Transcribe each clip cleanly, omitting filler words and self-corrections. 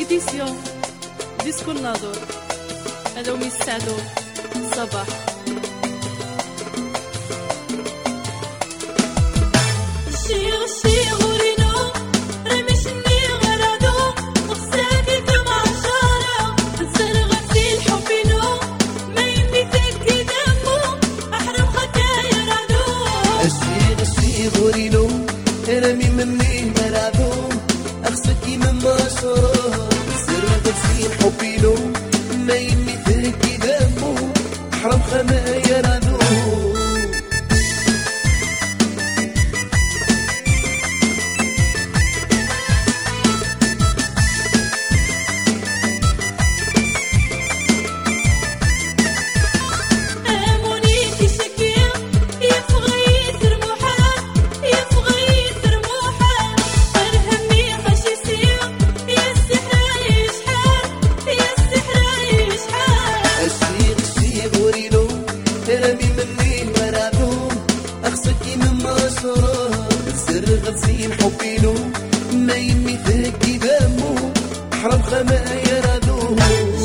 إديسيون ديسكو الناظور. هذا ومن يسعدوا صباح. رمي مني ملعبهم أخسكي من مشروع سر غسيل حبي له ما يمي تركي دمه حرام خمايا رادو سر غسيل حبي له ما يمي تهكي دمه حرام خمايا رادو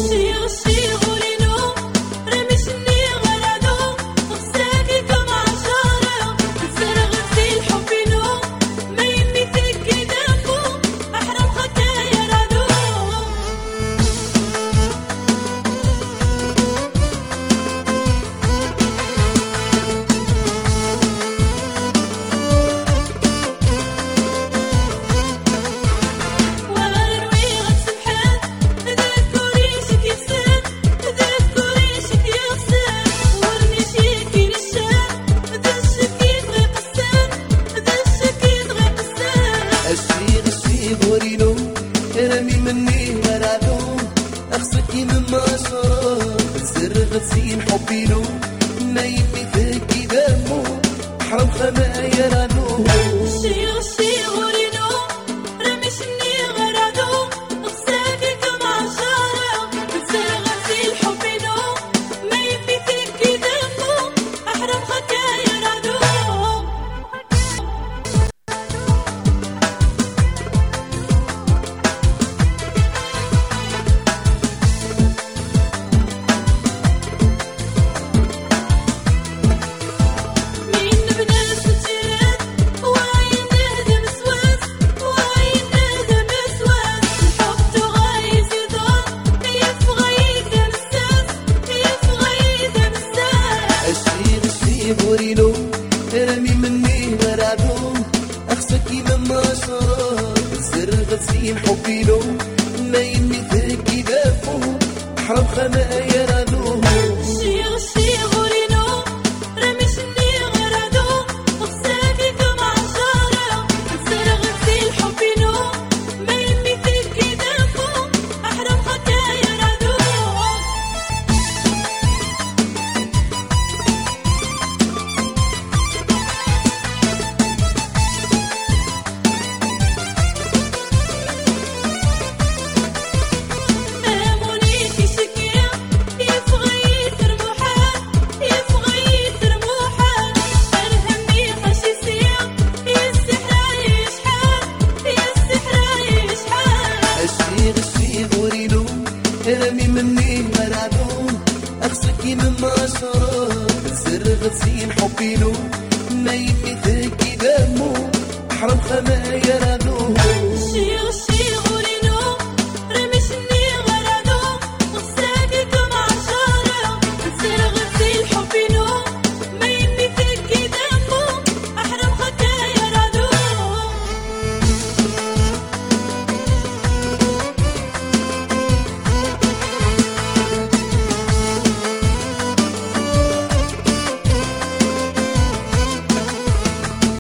رمي مني ملعبهم أخسكي من مشروع سر غسيل حبي له ما يمي تهكي دمه حرام خمايا رادو رمي مني ملعبهم أخسكي من مشروع سر غسيل حبي له ما يمي تهكي دمه حرام خمايا رادو رمي مني ملعبهم أخسكي من مشروع سر غسيل حبي له ما يمي تهكي دمه حرام خمايا رادو